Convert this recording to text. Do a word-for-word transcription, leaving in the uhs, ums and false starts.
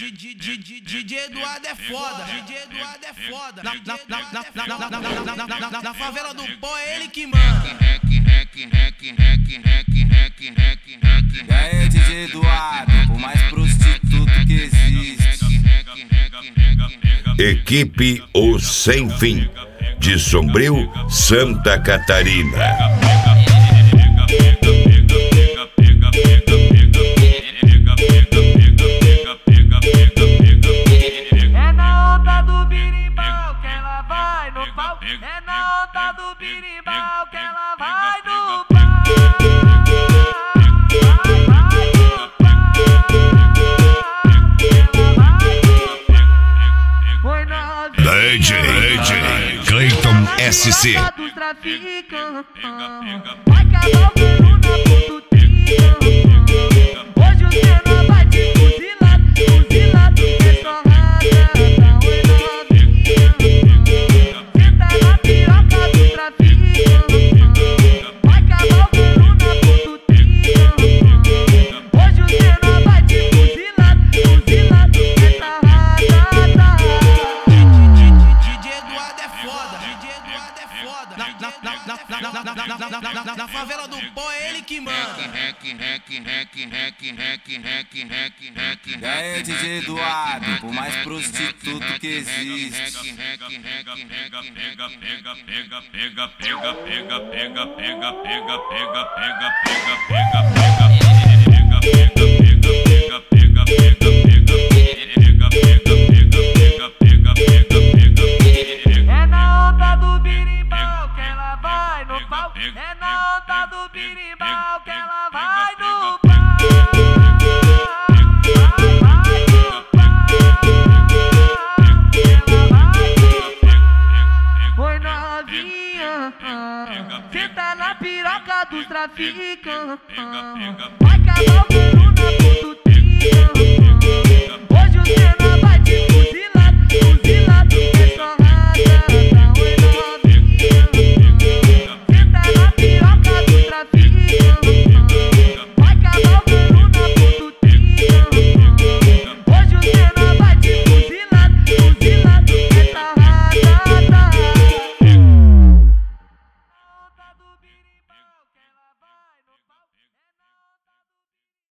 D J Eduardo é foda, D J Eduardo é foda. Na favela do pó é ele que manda. E aí, D J Eduardo, o mais prostituto que existe. Equipe O Sem Fim, de Sombrio, Santa Catarina. É na onda do birimbau que ela vai no pau. É na onda do birimbau que ela vai no pau. D J Clayton S C. Vai cavalgando na pontutinha. Hoje o cena vai te fuzilar, fuzilar, porque só rasga da oi novinha. Senta na piroca do traficante. Vai cavalgando na pontutinha. Hoje o cena vai te fuzilar, fuzilar, porque essa rasgada. D J Eduardo é foda, D J Eduardo é foda. Na favela do pó é ele que manda. E aí, D J Eduardo, o mais prostituto que existe. É na onda do birimbau que ela vai no pau. É na onda do birimbau que ela vai no pau. Oi novinha, senta na piroca dos traficantes. Vai cavalgando na pontutinha.